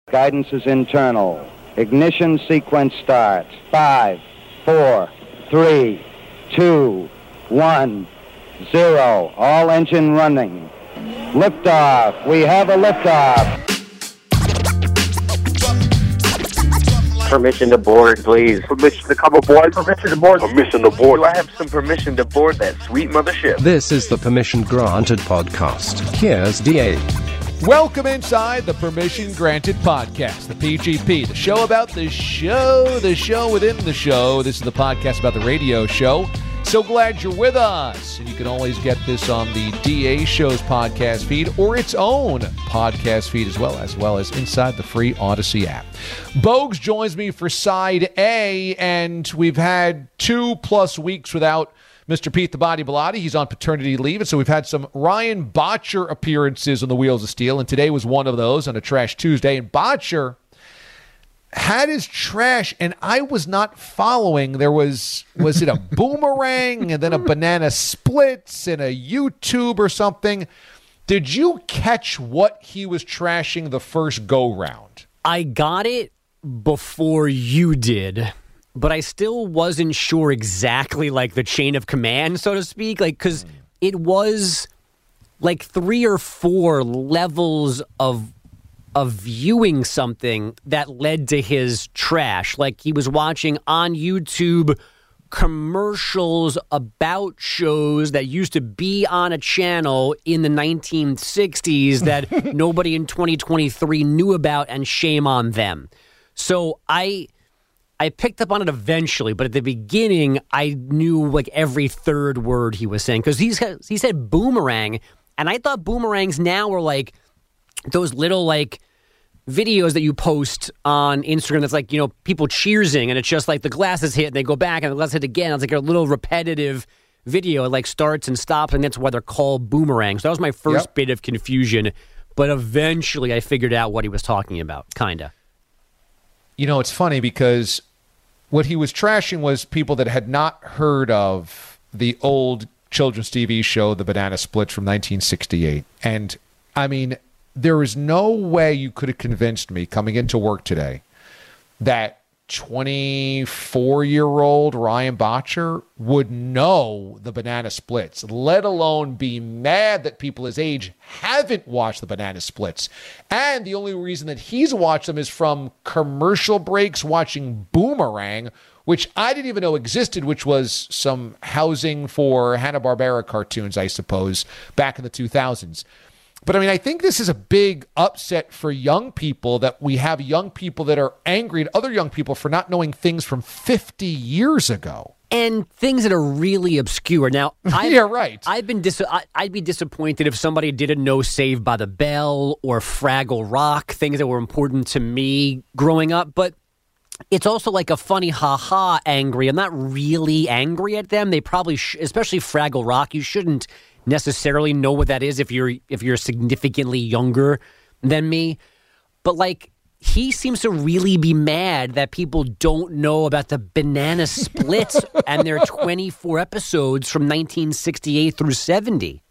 Guidance is internal. Ignition sequence starts. 5, 4, 3, 2, 1, 0. All engine running. Liftoff. We have a liftoff. Permission to board, please. Permission to come aboard. Permission to board. Permission to board. Do I have some permission to board that sweet mothership? This is the Permission Granted podcast. Here's DA. Welcome inside the Permission Granted podcast, the PGP, the show about the show within the show. This is the podcast about the radio show. So glad you're with us. And you can always get this on the DA Show's podcast feed or its own podcast feed as well as inside the free Odyssey app. Bogues joins me for Side A, and we've had 2+ weeks without Mr. Pete the Body Bellotti. He's on paternity leave, and so we've had some Ryan Bottcher appearances on the Wheels of Steel, and today was one of those on a Trash Tuesday. And Bottcher had his trash, and I was not following. There was it a boomerang and then a banana splits and a YouTube or something? Did you catch what he was trashing the first go-round? I got it before you did, but I still wasn't sure exactly like the chain of command, so to speak, like because it was like 3 or 4 levels of viewing something that led to his trash. Like he was watching on YouTube commercials about shows that used to be on a channel in the 1960s that nobody in 2023 knew about, and shame on them. So I picked up on it eventually, but at the beginning I knew like every third word he was saying because he said boomerang, and I thought boomerangs now were like those little like videos that you post on Instagram that's like, you know, people cheersing, and it's just like the glasses hit and they go back and the glasses hit again. It's like a little repetitive video. It like starts and stops, and that's why they're called boomerangs. So that was my first bit of confusion, but eventually I figured out what he was talking about, kind of. You know, it's funny because what he was trashing was people that had not heard of the old children's TV show, The Banana Splits from 1968. And, I mean, there is no way you could have convinced me coming into work today that 24-year-old Ryan Bottcher would know the Banana Splits, let alone be mad that people his age haven't watched the Banana Splits. And the only reason that he's watched them is from commercial breaks watching Boomerang, which I didn't even know existed, which was some housing for Hanna-Barbera cartoons, I suppose, back in the 2000s. But, I mean, I think this is a big upset for young people that we have young people that are angry at other young people for not knowing things from 50 years ago. And things that are really obscure. Now, yeah, right. I'd be disappointed if somebody didn't know Saved by the Bell or Fraggle Rock, things that were important to me growing up. But it's also like a funny ha-ha angry. I'm not really angry at them. They probably, especially Fraggle Rock, you shouldn't necessarily know what that is if you're significantly younger than me. But like, he seems to really be mad that people don't know about the Banana Splits and their 24 episodes from 1968 through 70.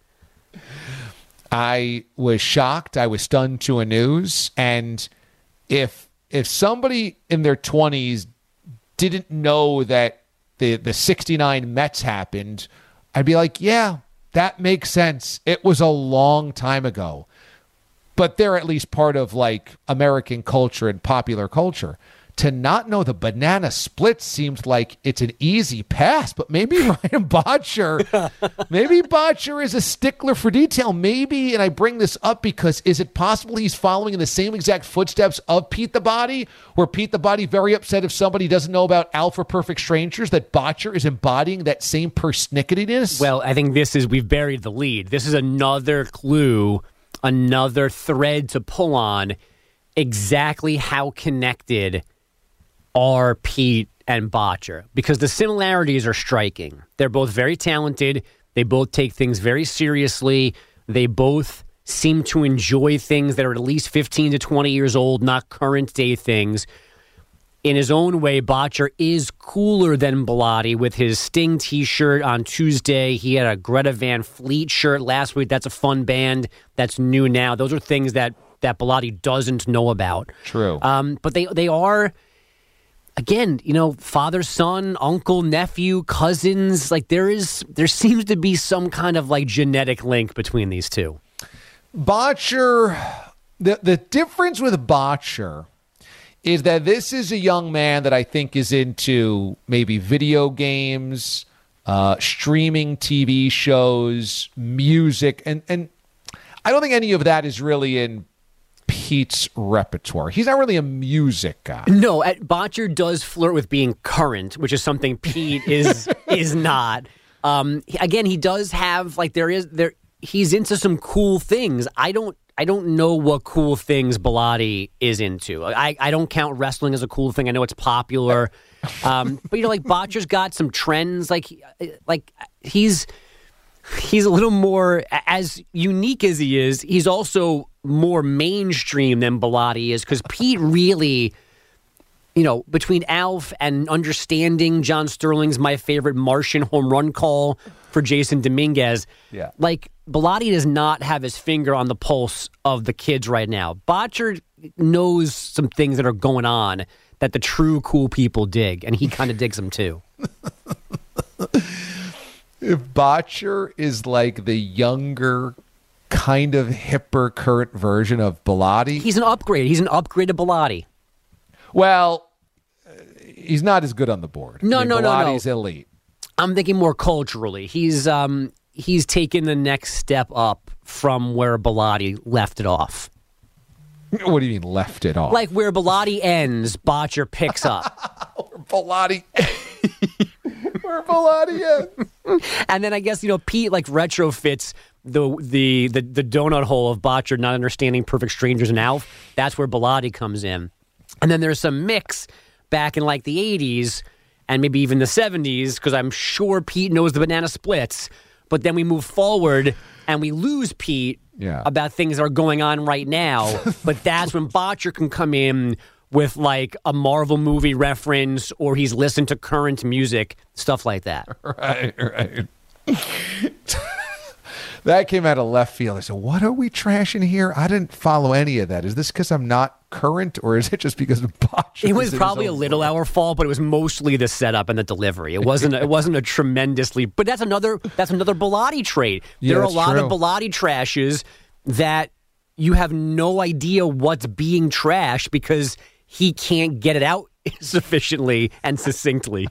I was shocked. I was stunned to a news. And if somebody in their 20s didn't know that the 69 Mets happened, I'd be like, yeah, that makes sense. It was a long time ago. But they're at least part of like American culture and popular culture. To not know the Banana Split seems like it's an easy pass, but maybe Ryan Bottcher is a stickler for detail. Maybe, and I bring this up because is it possible he's following in the same exact footsteps of Pete the Body, where Pete the Body very upset if somebody doesn't know about Alpha Perfect Strangers, that Bottcher is embodying that same persnicketyness? Well, I think we've buried the lead. This is another clue, another thread to pull on exactly how connected are Pete and Bottcher, because the similarities are striking. They're both very talented. They both take things very seriously. They both seem to enjoy things that are at least 15 to 20 years old, not current day things. In his own way, Bottcher is cooler than Bellotti with his Sting t-shirt on Tuesday. He had a Greta Van Fleet shirt last week. That's a fun band. That's new now. Those are things that that Bilotti doesn't know about. True. But they are, again, father, son, uncle, nephew, cousins. Like there seems to be some kind of like genetic link between these two. Botcher, the difference with Botcher is that this is a young man that I think is into maybe video games, streaming TV shows, music, and I don't think any of that is really in Pete's repertoire. He's not really a music guy. No, Botcher does flirt with being current, which is something Pete is not. Again, he does have he's into some cool things. I don't know what cool things Bilotti is into. I don't count wrestling as a cool thing. I know it's popular. But Botcher's got some trends. Like he's a little more, as unique as he is, he's also more mainstream than Bilotti is, because Pete really, between Alf and understanding John Sterling's My Favorite Martian home run call for Jason Dominguez, Bilotti does not have his finger on the pulse of the kids right now. Botcher knows some things that are going on that the true cool people dig, and he kind of digs them too. If Botcher is like the younger, kind of hipper, current version of Bilotti, he's an upgrade. He's an upgrade to Bilotti. Well, he's not as good on the board. No. Bilotti's elite. I'm thinking more culturally. He's taken the next step up from where Bilotti left it off. What do you mean left it off? Like where Bilotti ends, Botcher picks up. Where Bilotti ends. And then I guess Pete retrofits the donut hole of Botcher not understanding Perfect Strangers and Alf. That's where Bilotti comes in. And then there's some mix back in like the 80s and maybe even the 70s, because I'm sure Pete knows the banana splits. But then we move forward and we lose Pete about things that are going on right now. But that's when Botcher can come in with like a Marvel movie reference, or he's listened to current music, stuff like that. Right. That came out of left field. I said, what are we trashing here? I didn't follow any of that. Is this because I'm not current, or is it just because of Botcher? It was probably a little our fault, but it was mostly the setup and the delivery. It wasn't a tremendously, but that's another Bilotti trait. There are a lot of Bilotti trashes that you have no idea what's being trashed because he can't get it out sufficiently and succinctly.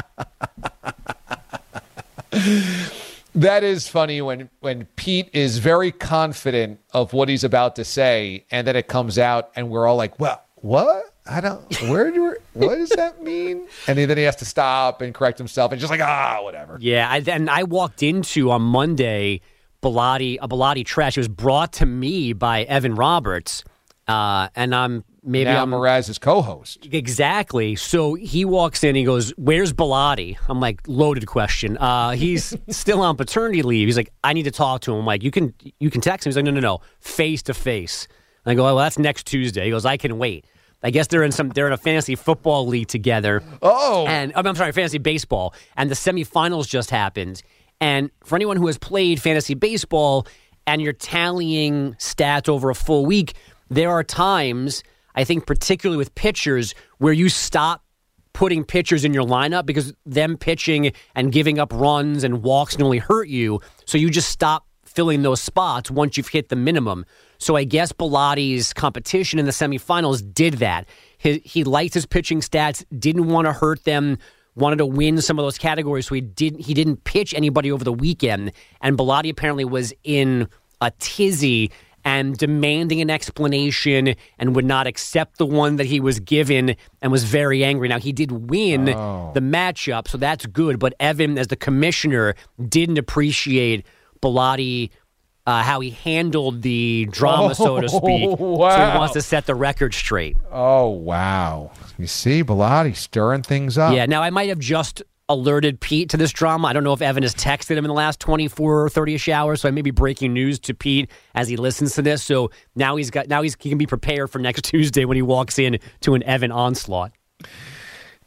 That is funny when Pete is very confident of what he's about to say, and then it comes out, and we're all like, "Well, what? What does that mean?" And then he has to stop and correct himself, and just like, whatever. Yeah, and I walked into on Monday a Bilotti trash. It was brought to me by Evan Roberts, and I'm Mraz's co-host. Exactly. So he walks in, he goes, "Where's Bilotti?" I'm like, loaded question. He's still on paternity leave. He's like, "I need to talk to him." I'm like, you can text him. He's like, no, face to face. And I go, "Well, that's next Tuesday." He goes, "I can wait." I guess they're in a fantasy football league together. Oh. And I'm sorry, fantasy baseball. And the semifinals just happened. And for anyone who has played fantasy baseball and you're tallying stats over a full week, there are times, I think particularly with pitchers, where you stop putting pitchers in your lineup because them pitching and giving up runs and walks can only hurt you. So you just stop filling those spots once you've hit the minimum. So I guess Bilotti's competition in the semifinals did that. He liked his pitching stats, didn't want to hurt them, wanted to win some of those categories, so he didn't pitch anybody over the weekend. And Bilotti apparently was in a tizzy and demanding an explanation and would not accept the one that he was given and was very angry. Now, he did win the matchup, so that's good. But Evan, as the commissioner, didn't appreciate Bilotti, how he handled the drama, so to speak. Wow. So he wants to set the record straight. Oh, wow. You see, Bilotti stirring things up. Yeah, now I might have just alerted Pete to this drama. I don't know if Evan has texted him in the last 24 or 30-ish hours, so I may be breaking news to Pete as he listens to this. So now he can be prepared for next Tuesday when he walks in to an Evan onslaught.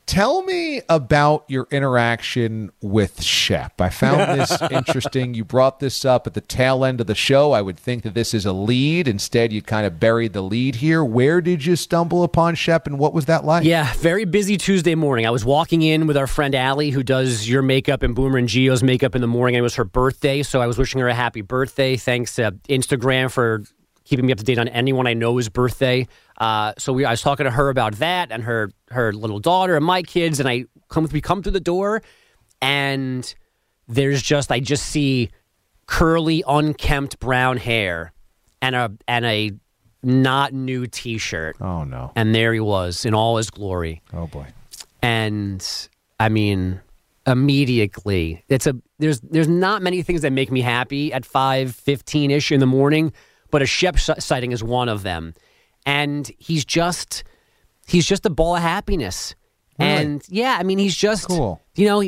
Tell me about your interaction with Shep. I found this interesting. You brought this up at the tail end of the show. I would think that this is a lead. Instead, you kind of buried the lead here. Where did you stumble upon Shep, and what was that like? Yeah, very busy Tuesday morning. I was walking in with our friend Allie, who does your makeup and Boomer and Gio's makeup in the morning. It was her birthday, so I was wishing her a happy birthday. Thanks to Instagram for keeping me up to date on anyone I know's birthday. I was talking to her about that and her little daughter and my kids, and we come through the door, and I just see curly, unkempt brown hair and a not new T-shirt. Oh no! And there he was in all his glory. Oh boy! And I mean, immediately, there's not many things that make me happy at 5:15-ish in the morning, but a Shep sighting is one of them. And he's just a ball of happiness. Really? And yeah, I mean, he's just cool. You know,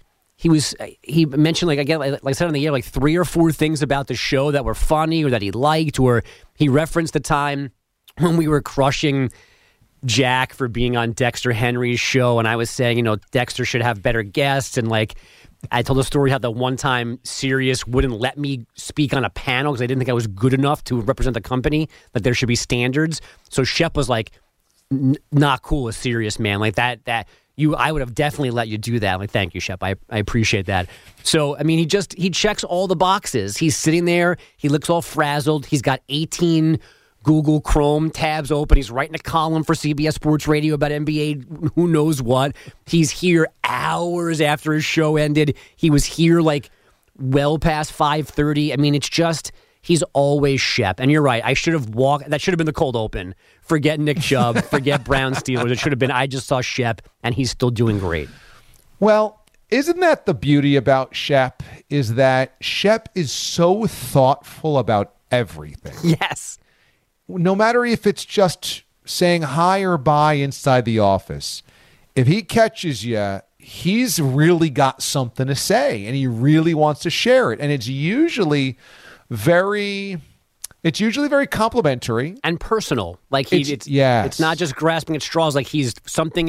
he mentioned, like I said on the air, like 3 or 4 things about the show that were funny or that he liked, or he referenced the time when we were crushing Jack for being on Dexter Henry's show, and I was saying, you know, Dexter should have better guests, and like I told a story how the one time Sirius wouldn't let me speak on a panel because I didn't think I was good enough to represent the company, that there should be standards. So Shep was like, not cool with Sirius, man. Like that I would have definitely let you do that. I'm like, thank you, Shep. I appreciate that. So, I mean, he checks all the boxes. He's sitting there. He looks all frazzled. He's got 18 Google Chrome tabs open. He's writing a column for CBS Sports Radio about NBA, who knows what. He's here hours after his show ended. He was here like well past 5:30. I mean, it's just, he's always Shep. And you're right. I should have that should have been the cold open. Forget Nick Chubb. Forget Brown Steelers. It should have been, I just saw Shep, and he's still doing great. Well, isn't that the beauty about Shep, is that Shep is so thoughtful about everything. Yes. No matter if it's just saying hi or bye inside the office, if he catches you, he's really got something to say, and he really wants to share it. And it's usually very complimentary and personal. Like it's not just grasping at straws. Like he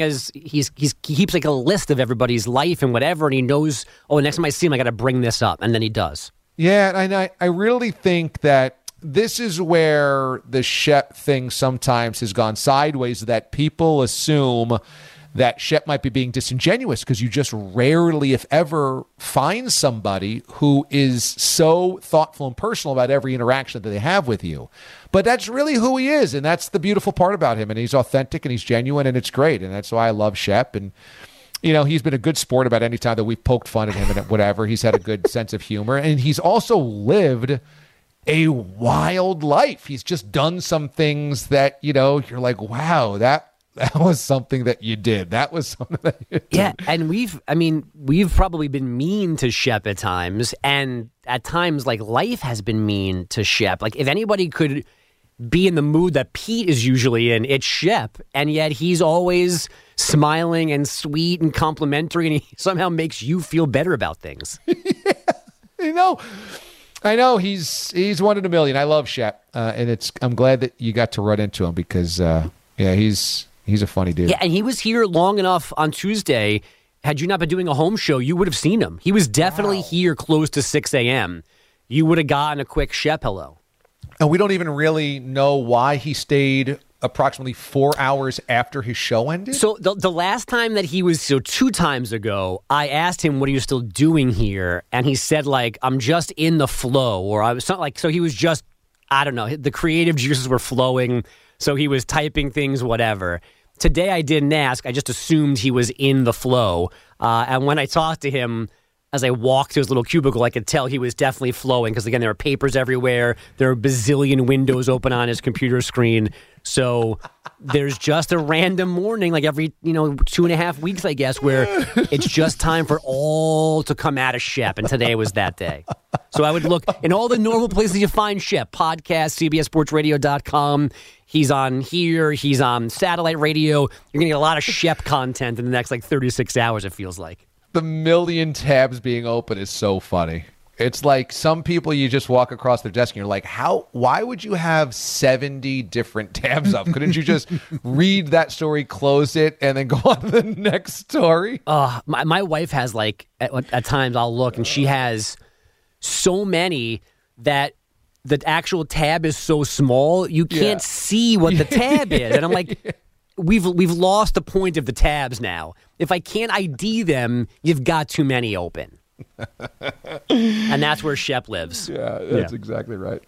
keeps like a list of everybody's life and whatever, and he knows, oh, next time I see him, I got to bring this up, and then he does. Yeah, and I really think that this is where the Shep thing sometimes has gone sideways, that people assume that Shep might be being disingenuous because you just rarely, if ever, find somebody who is so thoughtful and personal about every interaction that they have with you. But that's really who he is, and that's the beautiful part about him. And he's authentic, and he's genuine, and it's great. And that's why I love Shep. And, you know, he's been a good sport about any time that we've poked fun at him and whatever. He's had a good sense of humor. And he's also lived a wild life. He's just done some things that, you know, you're like, wow, that was something that you did. That was something that you did. Yeah, and we've probably been mean to Shep at times, and at times, like, life has been mean to Shep. Like, if anybody could be in the mood that Pete is usually in, it's Shep, and yet he's always smiling and sweet and complimentary, and he somehow makes you feel better about things. Yeah, I know he's one in a million. I love Shep, and I'm glad that you got to run into him because, he's a funny dude. Yeah, and he was here long enough on Tuesday. Had you not been doing a home show, you would have seen him. He was definitely here close to 6 a.m. You would have gotten a quick Shep hello. And we don't even really know why he stayed approximately 4 hours after his show ended? So the last time that he was, 2 times ago, I asked him, what are you still doing here? And he said, like, I'm just in the flow. Or I was something like, so he was just, I don't know, the creative juices were flowing. So he was typing things, whatever. Today I didn't ask. I just assumed he was in the flow. And when I talked to him, as I walked to his little cubicle, I could tell he was definitely flowing because, again, there were papers everywhere. There were a bazillion windows open on his computer screen. So there's just a random morning, like every 2.5 weeks, I guess, where it's just time for all to come out of Shep. And today was that day. So I would look in all the normal places you find Shep. Podcast, CBSSportsRadio.com. He's on here. He's on satellite radio. You're going to get a lot of Shep content in the next 36 hours, it feels like. The million tabs being open is so funny. It's like some people you just walk across their desk and you're like, why would you have 70 different tabs up? Couldn't you just read that story, close it, and then go on to the next story? My wife has at times I'll look and she has so many that the actual tab is so small you can't see what the tab is. And I'm like, we've lost the point of the tabs now. If I can't ID them, you've got too many open. And that's where Shep lives. Yeah, that's exactly right.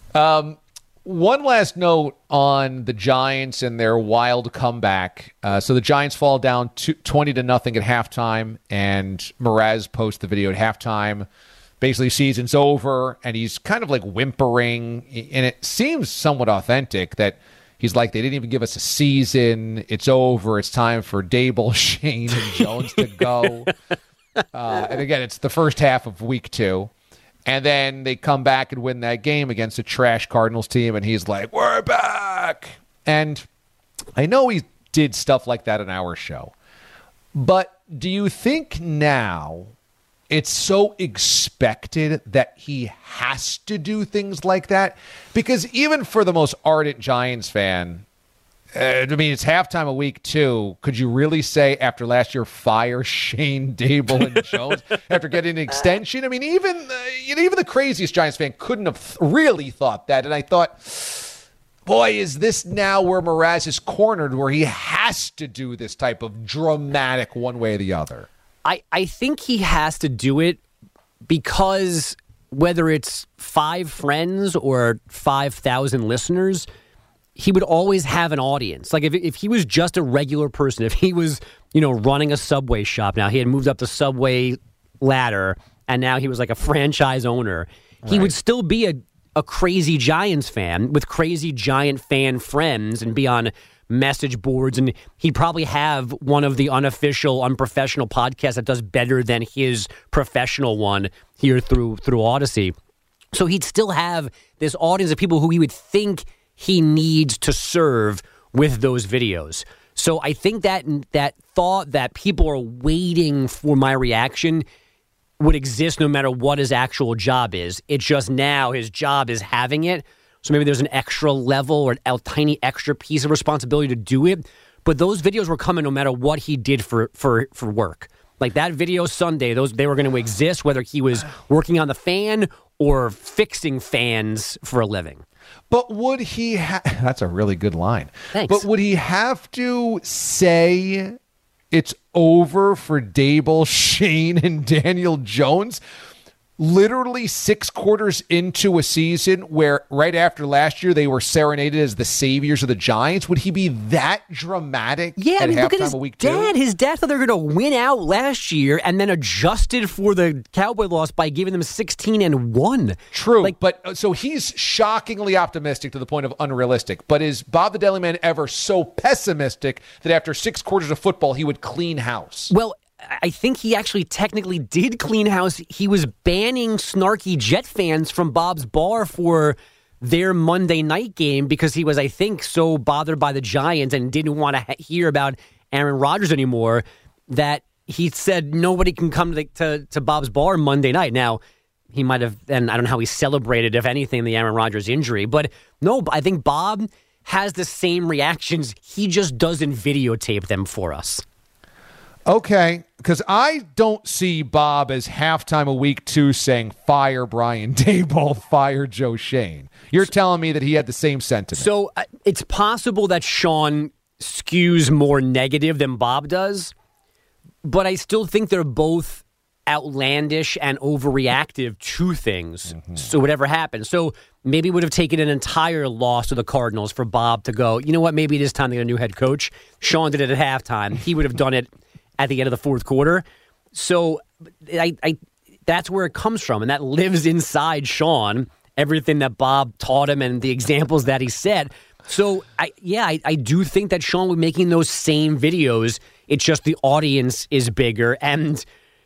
One last note on the Giants and their wild comeback. So the Giants fall down 20-0 at halftime, and Mraz posts the video at halftime. Basically, season's over, and he's kind of like whimpering, and it seems somewhat authentic that he's like, they didn't even give us a season. It's over. It's time for Dable, Shane, and Jones to go. And again, it's the first half of week 2. And then they come back and win that game against a trash Cardinals team, and he's like, we're back. And I know he did stuff like that on our show. But do you think now it's so expected that he has to do things like that? Because even for the most ardent Giants fan, I mean, it's halftime of week 2. Could you really say after last year, fire Shane, Dable, and Jones after getting an extension? I mean, even the craziest Giants fan couldn't have really thought that. And I thought, boy, is this now where Mraz is cornered, where he has to do this type of dramatic one way or the other? I think he has to do it because whether it's 5 friends or 5,000 listeners, he would always have an audience. Like if he was just a regular person, if he was, running a Subway shop now, he had moved up the Subway ladder and now he was like a franchise owner, right, he would still be a crazy Giants fan with crazy Giant fan friends and be on message boards, and he'd probably have one of the unofficial, unprofessional podcasts that does better than his professional one here through Odyssey. So he'd still have this audience of people who he would think he needs to serve with those videos. So I think that thought that people are waiting for my reaction would exist no matter what his actual job is. It's just now his job is having it. So maybe there's an extra level or a tiny extra piece of responsibility to do it. But those videos were coming no matter what he did for work. Like that video Sunday, they were going to exist whether he was working on the fan or fixing fans for a living. But would he that's a really good line. Thanks. But would he have to say it's over for Dable, Shane, and Daniel Jones? Literally 6 quarters into a season where right after last year they were serenaded as the saviors of the Giants. Would he be that dramatic? Yeah, at look at his of week dad. 2? His dad thought they were going to win out last year and then adjusted for the Cowboy loss by giving them 16-1. True, but so he's shockingly optimistic to the point of unrealistic. But is Bob the Deli Man ever so pessimistic that after 6 quarters of football he would clean house? Well, I think he actually technically did clean house. He was banning snarky Jet fans from Bob's Bar for their Monday night game because he was, I think, so bothered by the Giants and didn't want to hear about Aaron Rodgers anymore that he said nobody can come to Bob's Bar Monday night. Now, he might have, and I don't know how he celebrated, if anything, the Aaron Rodgers injury. But no, I think Bob has the same reactions. He just doesn't videotape them for us. Okay, because I don't see Bob as halftime of week 2 saying, fire Brian Dable, fire Joe Shane. You're telling me that he had the same sentiment. So it's possible that Sean skews more negative than Bob does, but I still think they're both outlandish and overreactive to things. Mm-hmm. So whatever happens. So maybe it would have taken an entire loss to the Cardinals for Bob to go, you know what, maybe it is time to get a new head coach. Sean did it at halftime. He would have done it at the end of the fourth quarter. So that's where it comes from, and that lives inside Sean, everything that Bob taught him and the examples that he set. So, I do think that Sean was making those same videos. It's just the audience is bigger, and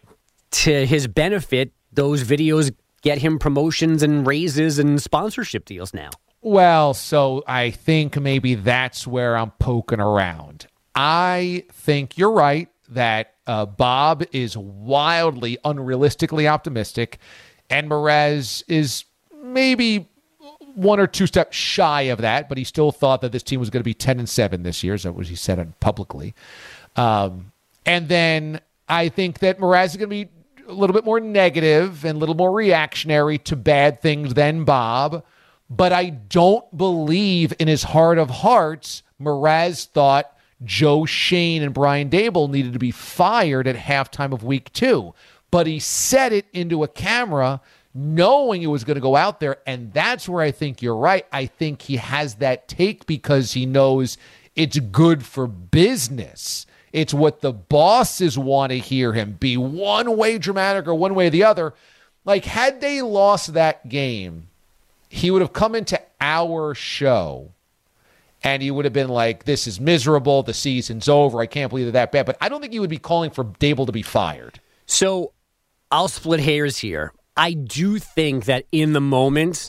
to his benefit, those videos get him promotions and raises and sponsorship deals now. Well, so I think maybe that's where I'm poking around. I think you're right that Bob is wildly, unrealistically optimistic, And Mraz is maybe one or two steps shy of that, but he still thought that this team was going to be 10-7 this year. So that was he said publicly. And then I think that Mraz is going to be a little bit more negative and a little more reactionary to bad things than Bob. But I don't believe in his heart of hearts, Mraz thought Joe Schoen and Brian Daboll needed to be fired at halftime of week 2. But he said it into a camera knowing it was going to go out there, and that's where I think you're right. I think he has that take because he knows it's good for business. It's what the bosses want to hear him be one way dramatic or one way or the other. Like, had they lost that game, he would have come into our show and he would have been like, this is miserable. The season's over. I can't believe they're that bad. But I don't think he would be calling for Daboll to be fired. So I'll split hairs here. I do think that in the moment,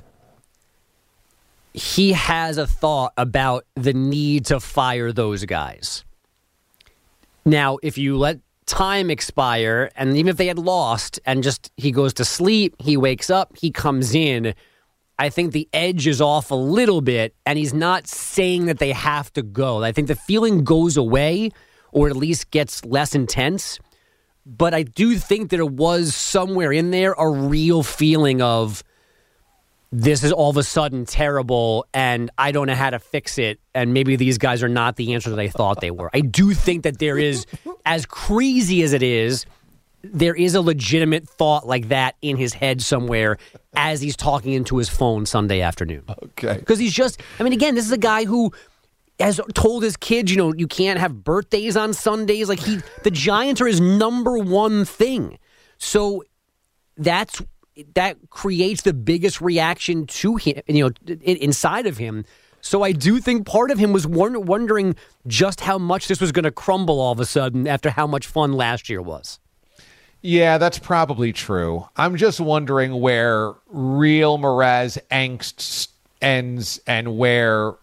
he has a thought about the need to fire those guys. Now, if you let time expire, and even if they had lost, and just he goes to sleep, he wakes up, he comes in, I think the edge is off a little bit, and he's not saying that they have to go. I think the feeling goes away, or at least gets less intense. But I do think there was somewhere in there a real feeling of this is all of a sudden terrible and I don't know how to fix it. And maybe these guys are not the answer that I thought they were. I do think that there is, as crazy as it is, there is a legitimate thought like that in his head somewhere as he's talking into his phone Sunday afternoon. Okay. Because he's just, I mean, again, this is a guy who has told his kids, you know, you can't have birthdays on Sundays. Like the Giants are his number one thing. So that creates the biggest reaction to him, you know, inside of him. So I do think part of him was wondering just how much this was going to crumble all of a sudden after how much fun last year was. Yeah, that's probably true. I'm just wondering where real Mraz angst ends and where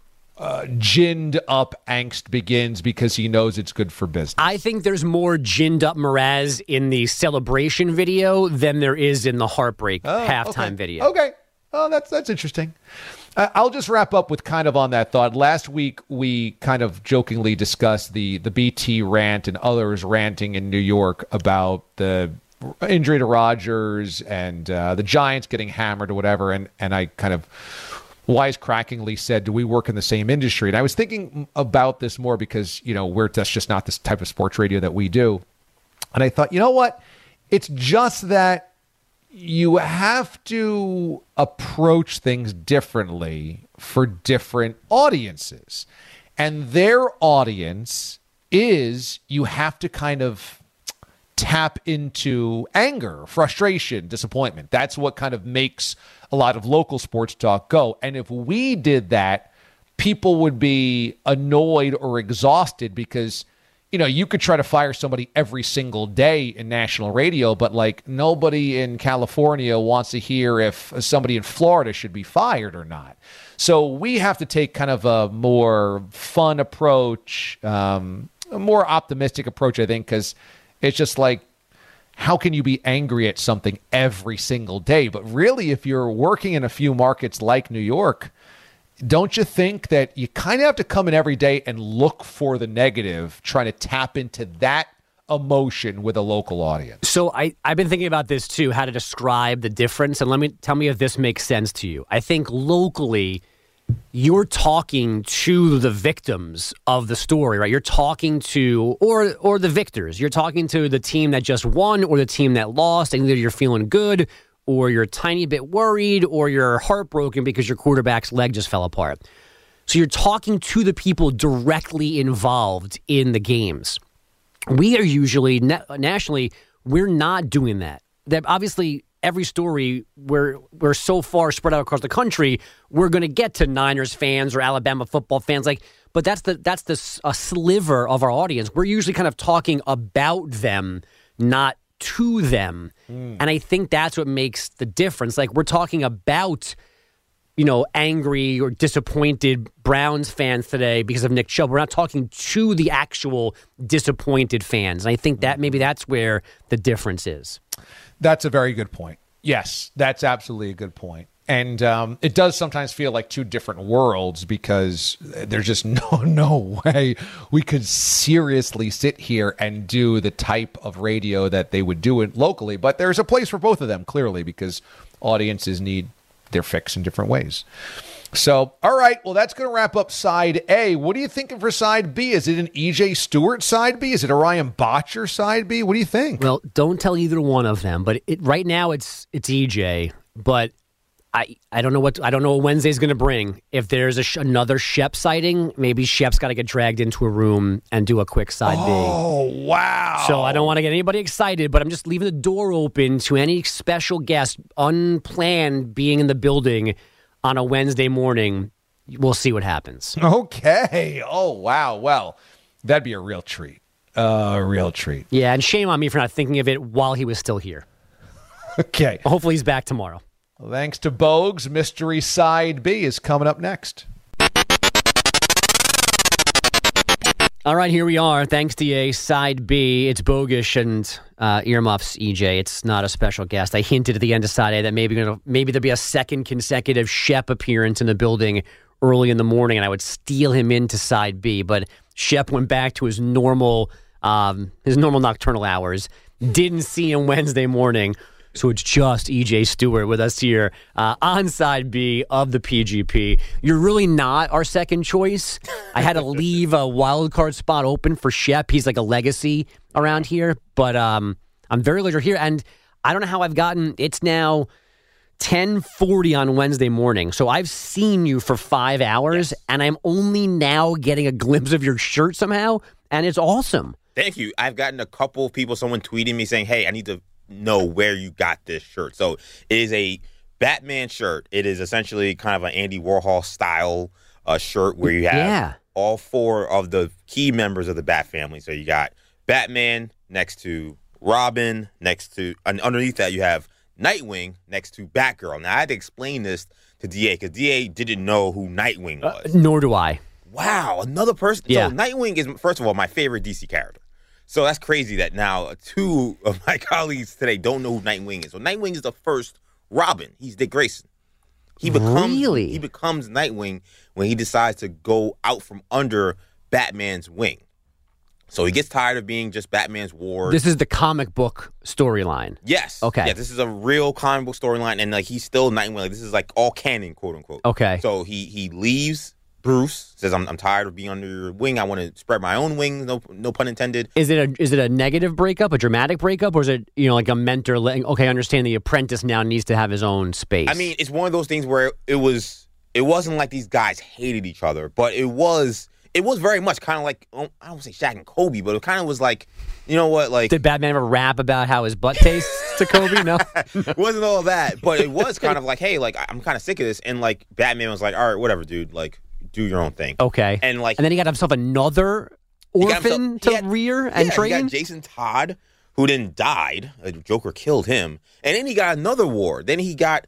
ginned up angst begins because he knows it's good for business. I think there's more ginned up Mraz in the celebration video than there is in the heartbreak halftime video. Okay. Oh, that's interesting. I'll just wrap up with kind of on that thought. Last week, we kind of jokingly discussed the BT rant and others ranting in New York about the injury to Rodgers and the Giants getting hammered or whatever. And I kind of wisecrackingly said, do we work in the same industry? And I was thinking about this more because, you know, that's just not this type of sports radio that we do. And I thought, you know what? It's just that you have to approach things differently for different audiences. And their audience is you have to kind of tap into anger, frustration, disappointment. That's what kind of makes a lot of local sports talk go. And if we did that, people would be annoyed or exhausted because, you know, you could try to fire somebody every single day in national radio, but like nobody in California wants to hear if somebody in Florida should be fired or not. So we have to take kind of a more fun approach, a more optimistic approach, I think, because it's just like, how can you be angry at something every single day? But really, if you're working in a few markets like New York, don't you think that you kind of have to come in every day and look for the negative, trying to tap into that emotion with a local audience? So I've been thinking about this too, how to describe the difference. And tell me if this makes sense to you. I think locally, you're talking to the victims of the story, right? You're talking to, or the victors. You're talking to the team that just won or the team that lost, and either you're feeling good or you're a tiny bit worried or you're heartbroken because your quarterback's leg just fell apart. So you're talking to the people directly involved in the games. We are usually, nationally, we're not doing that. That obviously, every story, we're so far spread out across the country, we're going to get to Niners fans or Alabama football fans. But that's a sliver of our audience. We're usually kind of talking about them, not to them. And I think that's what makes the difference. Like, we're talking about, you know, angry or disappointed Browns fans today because of Nick Chubb. We're not talking to the actual disappointed fans. And I think that maybe that's where the difference is. That's a very good point. Yes, that's absolutely a good point. And it does sometimes feel like two different worlds because there's just no way we could seriously sit here and do the type of radio that they would do it locally. But there's a place for both of them, clearly, because audiences need their fix in different ways. So, all right, well, that's going to wrap up side A. What are you thinking for side B? Is it an E.J. Stewart side B? Is it a Ryan Botcher side B? What do you think? Well, don't tell either one of them, but right now it's EJ, but I don't know what Wednesday's going to bring. If there's another Shep sighting, maybe Shep's got to get dragged into a room and do a quick side B. Oh, wow. So I don't want to get anybody excited, but I'm just leaving the door open to any special guest, unplanned, being in the building on a Wednesday morning. We'll see what happens. Okay. Oh, wow. Well, that'd be a real treat. A real treat. Yeah, and shame on me for not thinking of it while he was still here. Okay. Hopefully he's back tomorrow. Well, thanks to Bogues, Mystery Side B is coming up next. All right, here we are. Thanks to a Side B. It's Bogish and Earmuffs, EJ. It's not a special guest. I hinted at the end of Side A that maybe there'll be a second consecutive Shep appearance in the building early in the morning, and I would steal him into Side B. But Shep went back to his normal nocturnal hours. Didn't see him Wednesday morning. So it's just EJ Stewart with us here on Side B of the PGP. You're really not our second choice. I had to leave a wild card spot open for Shep. He's like a legacy around here. But I'm very glad you're here. And I don't know how it's now 10:40 on Wednesday morning. So I've seen you for 5 hours, and I'm only now getting a glimpse of your shirt somehow. And it's awesome. Thank you. I've gotten a couple of people, someone tweeting me saying, hey, I need to know where you got this shirt. So it is a Batman shirt. It is essentially kind of an Andy Warhol style shirt where you have all four of the key members of the Bat family. So you got Batman next to Robin, and underneath that you have Nightwing next to Batgirl. Now I had to explain this to DA because DA didn't know who Nightwing was. Nor do I. Wow, another person. Yeah. So Nightwing is, first of all, my favorite DC character. So that's crazy that now two of my colleagues today don't know who Nightwing is. So Nightwing is the first Robin. He's Dick Grayson. He becomes Nightwing when he decides to go out from under Batman's wing. So he gets tired of being just Batman's ward. This is the comic book storyline. Yes. Okay. Yeah, this is a real comic book storyline, and like he's still Nightwing. Like, this is like all canon, quote unquote. Okay. So he leaves. Bruce says, I'm tired of being under your wing. I want to spread my own wings. No pun intended. Is it a negative breakup, a dramatic breakup, or is it like a mentor? Okay, I understand the apprentice now needs to have his own space. I mean, it's one of those things where it wasn't like these guys hated each other, but it was very much kind of like, I don't want to say Shaq and Kobe, but it kind of was like, you know what, like, did Batman ever rap about how his butt tastes to Kobe? No. It wasn't all that, but it was kind of like, hey, like, I'm kind of sick of this, and like Batman was like, all right, whatever, dude, like, do your own thing. Okay. And then he got himself another orphan to rear and train? He got Jason Todd, who then died. Joker killed him. And then he got another ward. Then he got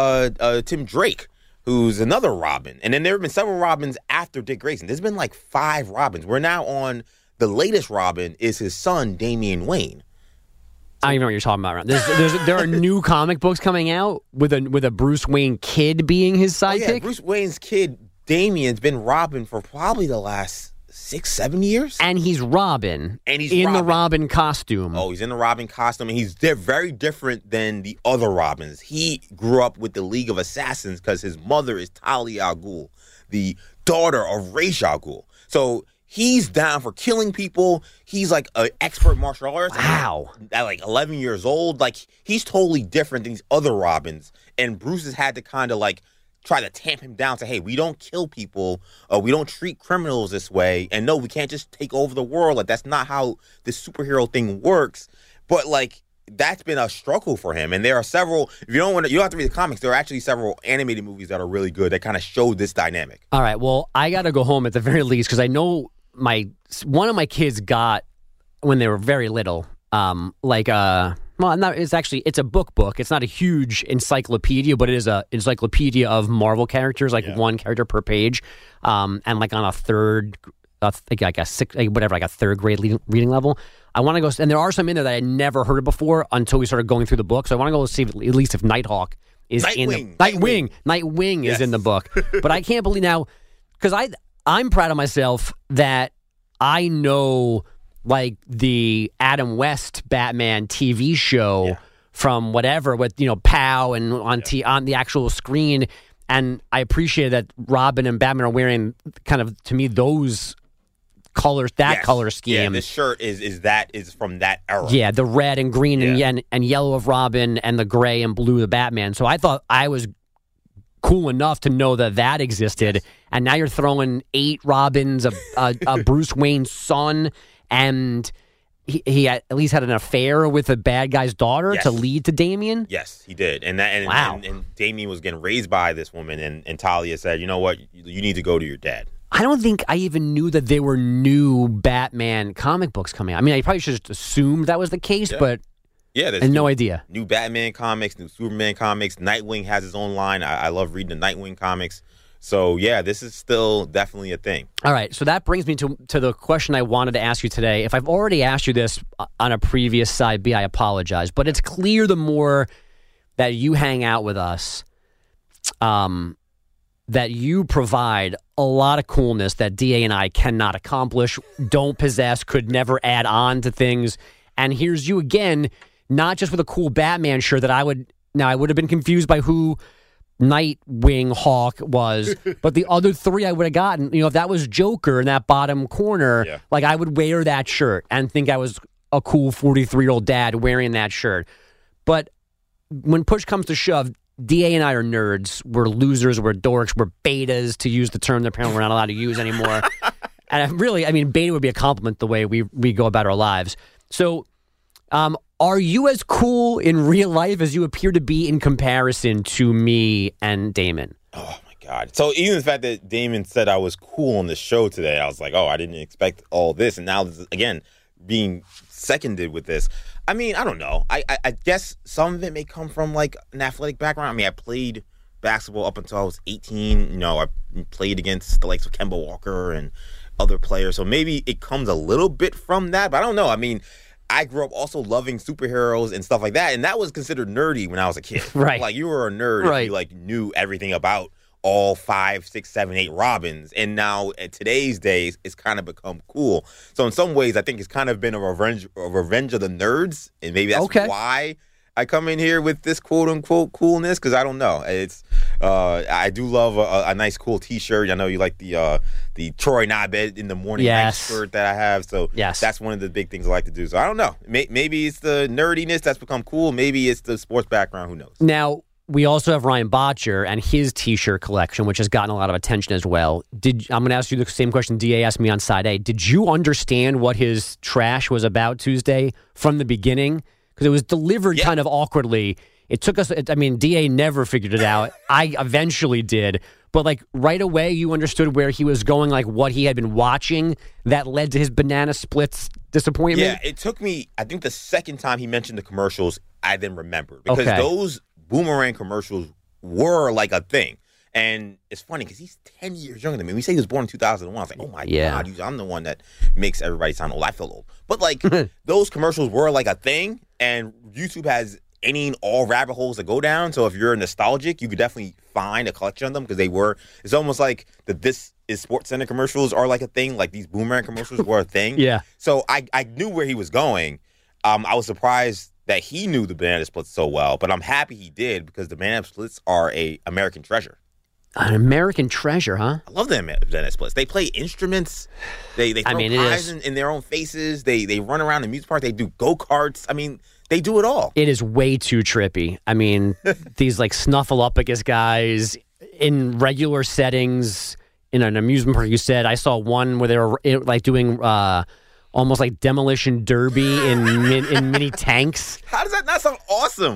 Tim Drake, who's another Robin. And then there have been several Robins after Dick Grayson. There's been like 5 Robins. We're now on the latest Robin is his son, Damian Wayne. I don't even know what you're talking about. There are new comic books coming out with a Bruce Wayne kid being his sidekick. Yeah, Bruce Wayne's kid, Damian's been Robin for probably the last 6-7 years. And he's Robin. And he's in Robin. the Robin costume. Oh, he's in the Robin costume, and they're very different than the other Robins. He grew up with the League of Assassins because his mother is Talia al Ghul, the daughter of Ra's al Ghul. So he's down for killing people. He's like an expert martial artist. Wow. At like 11 years old. Like, he's totally different than these other Robins. And Bruce has had to kind of like try to tamp him down, say, hey, we don't kill people, we don't treat criminals this way, and no, we can't just take over the world. Like, that's not how this superhero thing works. But like, that's been a struggle for him. And there are several, if you don't have to read the comics, there are actually several animated movies that are really good that kind of show this dynamic. All right, well, I got to go home at the very least because I know one of my kids got, when they were very little, it's a book. It's not a huge encyclopedia, but it is an encyclopedia of Marvel characters, like one character per page. And like on a third like a third grade reading level. I want to go, and there are some in there that I never heard of before until we started going through the book. So I want to go see at least if Nighthawk is in the Nightwing is in the book. But I can't believe now, because I'm proud of myself that I know like the Adam West Batman TV show from whatever with Pow and on the actual screen, and I appreciate that Robin and Batman are wearing kind of, to me, those colors, color scheme. Yeah, this shirt is from that era. Yeah, the red and green and yellow of Robin and the gray and blue of Batman. So I thought I was cool enough to know that existed, and now you're throwing 8 Robins, a Bruce Wayne's son, and he at least had an affair with a bad guy's daughter to lead to Damian. Yes, he did, and Damian was getting raised by this woman, and Talia said, "You know what? You need to go to your dad." I don't think I even knew that there were new Batman comic books coming out. I mean, I probably should have just assumed that was the case, but I had no idea. New Batman comics, new Superman comics. Nightwing has his own line. I love reading the Nightwing comics. So, yeah, this is still definitely a thing. All right, so that brings me to the question I wanted to ask you today. If I've already asked you this on a previous Side B, I apologize. But it's clear the more that you hang out with us, that you provide a lot of coolness that DA and I cannot accomplish, don't possess, could never add on to things. And here's you again, not just with a cool Batman shirt that I would have been confused by who Nightwing Hawk was, but the other 3 I would have gotten, if that was Joker in that bottom corner, like I would wear that shirt and think I was a cool 43-year-old dad wearing that shirt. But when push comes to shove, DA and I are nerds. We're losers. We're dorks. We're betas, to use the term that apparently we're not allowed to use anymore. And beta would be a compliment the way we go about our lives. So, are you as cool in real life as you appear to be in comparison to me and Damon? Oh, my God. So even the fact that Damon said I was cool on the show today, I was like, I didn't expect all this. And now, again, being seconded with this. I mean, I don't know. I guess some of it may come from, like, an athletic background. I mean, I played basketball up until I was 18. I played against the likes of Kemba Walker and other players. So maybe it comes a little bit from that. But I don't know. I mean, I grew up also loving superheroes and stuff like that. And that was considered nerdy when I was a kid. Right. Like, you were a nerd if you, knew everything about all 5, 6, 7, 8 Robins. And now, at today's days, it's kind of become cool. So in some ways, I think it's kind of been a revenge of the nerds. And maybe that's why I come in here with this quote-unquote coolness, because I don't know. It's I do love a nice, cool T-shirt. I know you like the Troy Knobhead in the morning shirt that I have. So that's one of the big things I like to do. So I don't know. Maybe it's the nerdiness that's become cool. Maybe it's the sports background. Who knows? Now, we also have Ryan Botcher and his T-shirt collection, which has gotten a lot of attention as well. I'm going to ask you the same question DA asked me on Side A. Did you understand what his trash was about Tuesday from the beginning? Because it was delivered kind of awkwardly. It took us, DA never figured it out. I eventually did. But, right away, you understood where he was going, what he had been watching that led to his banana splits disappointment? Yeah, it took me, I think the second time he mentioned the commercials, I then remembered. Because those Boomerang commercials were a thing. And it's funny because he's 10 years younger than me. We say he was born in 2001. I was like, oh, my God, I'm the one that makes everybody sound old. I feel old. But, those commercials were a thing. And YouTube has any and all rabbit holes to go down. So if you're nostalgic, you could definitely find a collection of them because it's almost like the This Is Sports Center commercials are a thing. Like these Boomerang commercials were a thing. Yeah. So I knew where he was going. I was surprised that he knew the banana splits so well, but I'm happy he did because the banana splits are a American treasure. An American treasure, huh? I love the banana splits. They play instruments. They throw pies in their own faces. They run around the music park. They do go-karts. I mean, they do it all. It is way too trippy. I mean, these Snuffleupagus guys in regular settings in an amusement park. You said I saw one where they were doing almost like demolition derby in mini tanks. How does that not sound awesome?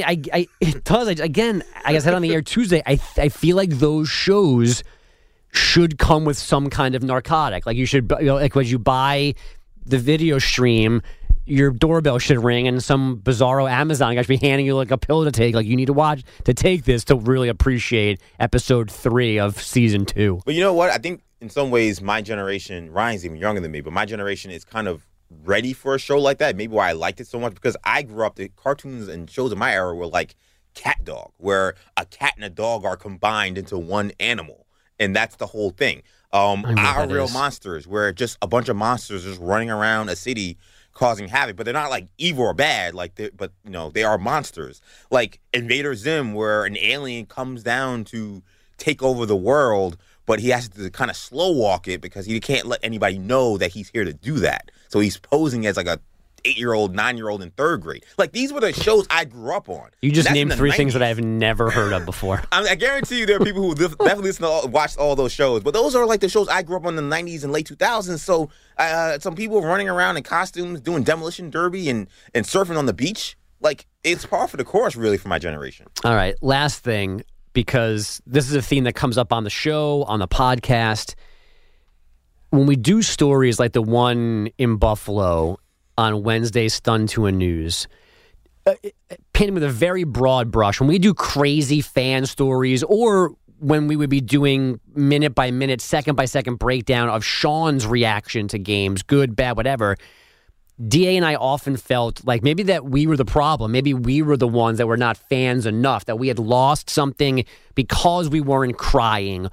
It does. Again, like I said on the air Tuesday, I feel like those shows should come with some kind of narcotic. Like you should, when you buy the video stream, your doorbell should ring and some bizarro Amazon guy should be handing you a pill to take. You need to take this to really appreciate episode 3 of season 2. But you know what? I think in some ways, my generation, Ryan's even younger than me, but my generation is kind of ready for a show like that. Maybe why I liked it so much, because I grew up, the cartoons and shows in my era were like Cat Dog, where a cat and a dog are combined into one animal. And that's the whole thing. Our Real Monsters, where just a bunch of monsters just running around a city causing havoc, but they're not like evil or bad, but they are monsters. Like Invader Zim, where an alien comes down to take over the world, but he has to kind of slow walk it because he can't let anybody know that he's here to do that. So he's posing as like a 8-year-old, 9-year-old in third grade. Like, these were the shows I grew up on. You just named 3 things that I've never heard of before. I guarantee you there are people who definitely watched all those shows. But those are like the shows I grew up on in the 90s and late 2000s. So some people running around in costumes, doing demolition derby and surfing on the beach. Like, it's par for the course, really, for my generation. All right, last thing, because this is a theme that comes up on the show, on the podcast. When we do stories like the one in Buffalo on Wednesday, Stunned to a News, painted with a very broad brush, when we do crazy fan stories, or when we would be doing minute by minute, second by second breakdown of Sean's reaction to games, good, bad, whatever, DA and I often felt like maybe that we were the problem. Maybe we were the ones that were not fans enough, that we had lost something because we weren't crying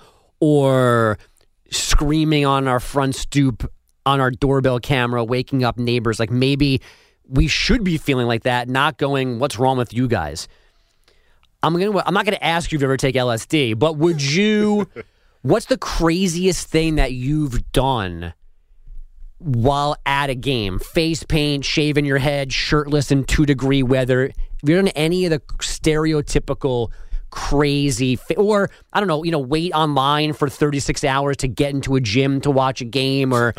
or screaming on our front stoop on our doorbell camera, waking up neighbors. Like, maybe we should be feeling like that, not going, what's wrong with you guys? I'm not going to ask you if you ever take LSD, but would you, what's the craziest thing that you've done while at a game? Face paint, shaving your head, shirtless in 2-degree weather. Have you done any of the stereotypical crazy, or I don't know, wait online for 36 hours to get into a gym to watch a game, or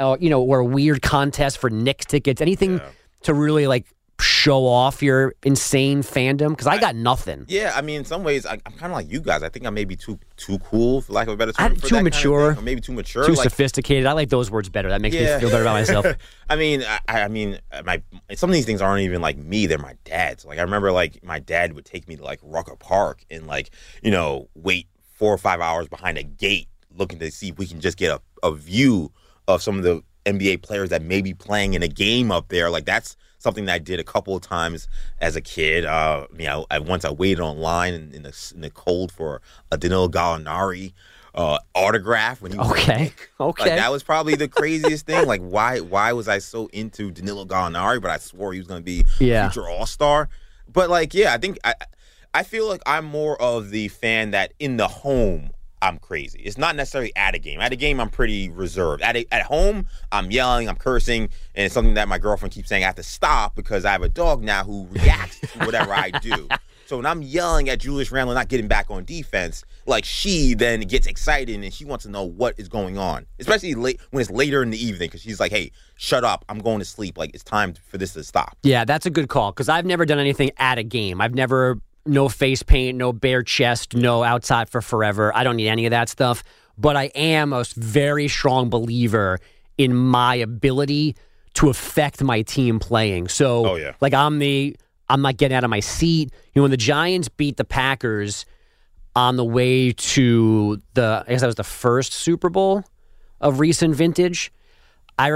or a weird contest for Knicks tickets? Anything to really like show off your insane fandom? Because I got nothing. Yeah, I mean, in some ways, I'm kind of like you guys. I think I may be too cool, for lack of a better term. Too mature, kind of or maybe too mature, too sophisticated. I like those words better. That makes me feel better about myself. I mean, some of these things aren't even like me; they're my dad's. Like, I remember, like, my dad would take me to like Rucker Park and like wait 4 or 5 hours behind a gate, looking to see if we can just get a view of some of the NBA players that may be playing in a game up there. Like, that's something that I did a couple of times as a kid. I waited online in the cold for a Danilo Gallinari autograph when he was okay. Like, that was probably the craziest thing. Like, why was I so into Danilo Gallinari? But I swore he was going to be a future All-Star. But like, I think I feel like I'm more of the fan that in the home I'm crazy. It's not necessarily at a game. At a game, I'm pretty reserved. At home, I'm yelling, I'm cursing, and it's something that my girlfriend keeps saying I have to stop because I have a dog now who reacts to whatever I do. So when I'm yelling at Julius Randle not getting back on defense, like, she then gets excited and she wants to know what is going on, especially when it's later in the evening, because she's like, hey, shut up, I'm going to sleep. Like, it's time for this to stop. Yeah, that's a good call, because I've never done anything at a game. I've never... No face paint, no bare chest, no outside for forever. I don't need any of that stuff. But I am a very strong believer in my ability to affect my team playing. So, like, I'm not getting out of my seat. When the Giants beat the Packers on the way to I guess that was the first Super Bowl of recent vintage. I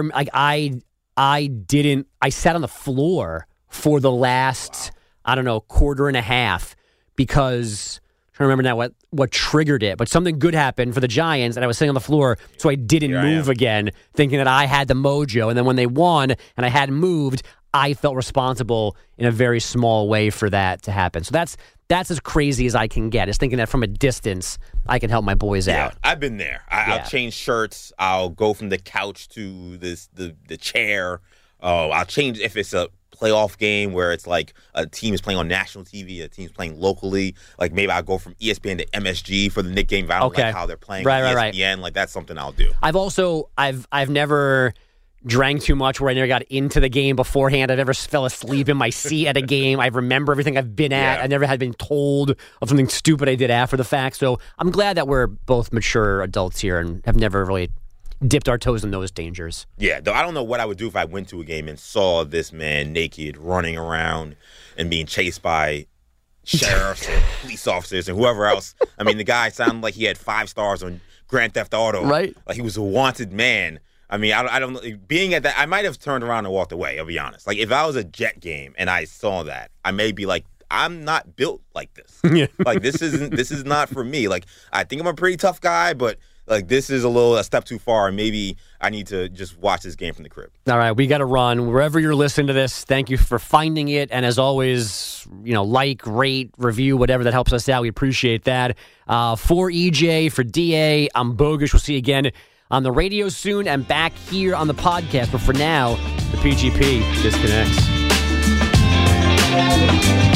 sat on the floor for the last... I don't know, quarter and a half, because I'm trying to remember now what triggered it. But something good happened for the Giants, and I was sitting on the floor, so I didn't move again, thinking that I had the mojo. And then when they won and I hadn't moved, I felt responsible in a very small way for that to happen. So that's as crazy as I can get, is thinking that from a distance I can help my boys out. I've been there. I'll change shirts. I'll go from the couch to the chair. I'll change if it's a playoff game where it's like a team is playing on national TV, a team's playing locally. Like, maybe I'll go from ESPN to MSG for the Knicks game if I don't like how they're playing on ESPN. Right. Like, that's something I'll do. I've never drank too much where I never got into the game beforehand. I've never fell asleep in my seat at a game. I remember everything I've been at. I never had been told of something stupid I did after the fact. So I'm glad that we're both mature adults here and have never really dipped our toes in those dangers. Yeah, though I don't know what I would do if I went to a game and saw this man naked running around and being chased by sheriffs and police officers and whoever else. I mean, the guy sounded like he had 5 stars on Grand Theft Auto. Right. Like he was a wanted man. I mean, I don't being at that, I might have turned around and walked away. I'll be honest. Like if I was a Jet game and I saw that, I may be like, I'm not built like this. Like this is not for me. Like I think I'm a pretty tough guy, but like this is a step too far, and maybe I need to just watch this game from the crib. All right, we got to run. Wherever you're listening to this, thank you for finding it, and as always, like, rate, review, whatever that helps us out. We appreciate that. For EJ, for DA, I'm Bogusch. We'll see you again on the radio soon and back here on the podcast. But for now, the PGP disconnects.